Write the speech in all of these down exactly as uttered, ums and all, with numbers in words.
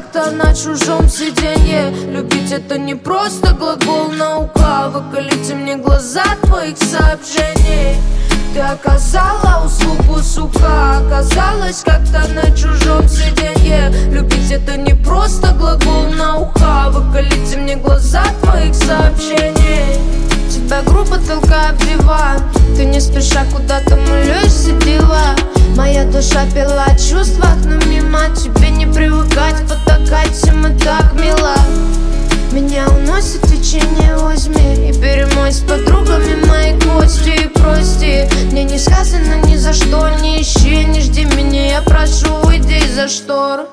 как-то на чужом сиденье. Любить это не просто глагол, наука. Выколите мне глаза твоих сообщений. Ты оказала услугу, сука. Оказалась как-то на чужом сиденье. Любить это не просто глагол, наука. Выколите мне глаза твоих сообщений. Тебя грубо толкаю в диван. Ты не спеша куда-то молишься, дела. Моя душа пила о чувствах, но мимо тебе не привыкать, потакать всем и так мило. Меня уносит течение, возьми и перемой с подругами мои кости. И прости, мне не сказано ни за что. Не ищи, не жди меня, я прошу, уйди из-за штор.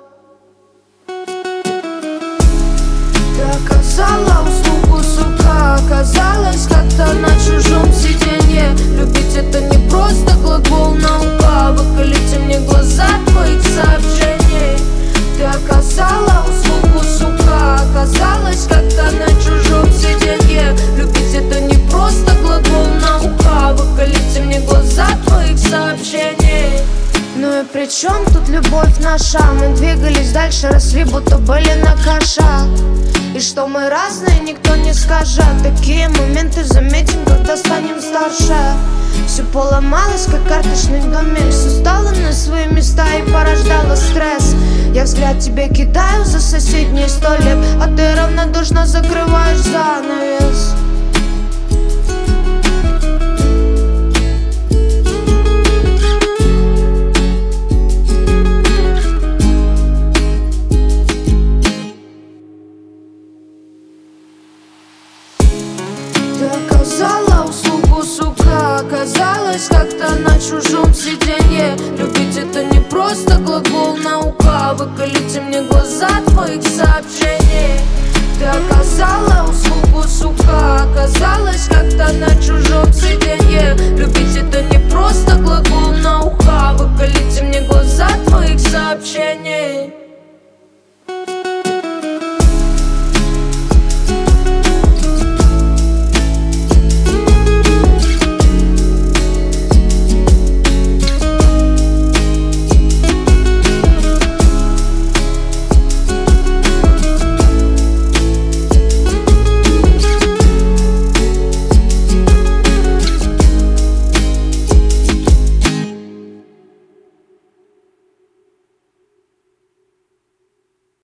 Ты оказала услугу, сука. Оказалась как-то на чужом сиденье. Любить это не просто глагол, наука. Выколите мне глаза твоих сообщений. Ты оказала услугу, сука. Оказалась как-то на чужом сиденье. Любить это не просто глагол, наука. Выколите мне глаза твоих сообщений. Ну и при чем тут любовь наша? Мы двигались дальше, росли, будто были на кошах. И что мы разные, никто не скажет. Такие моменты заметим, когда станем старше. Все поломалось, как карточный домик. Все стало на свои места и порождало стресс. Я взгляд тебе кидаю за соседний столик, а ты равнодушно закрываешь занавес. Ты оказала услугу, сука. Оказалась как-то на чужом сиденье. Любить это не просто глагол, наука. Выколите мне глаза твоих сообщений. Ты оказала услугу, сука. Оказалась как-то на чужом сиденье.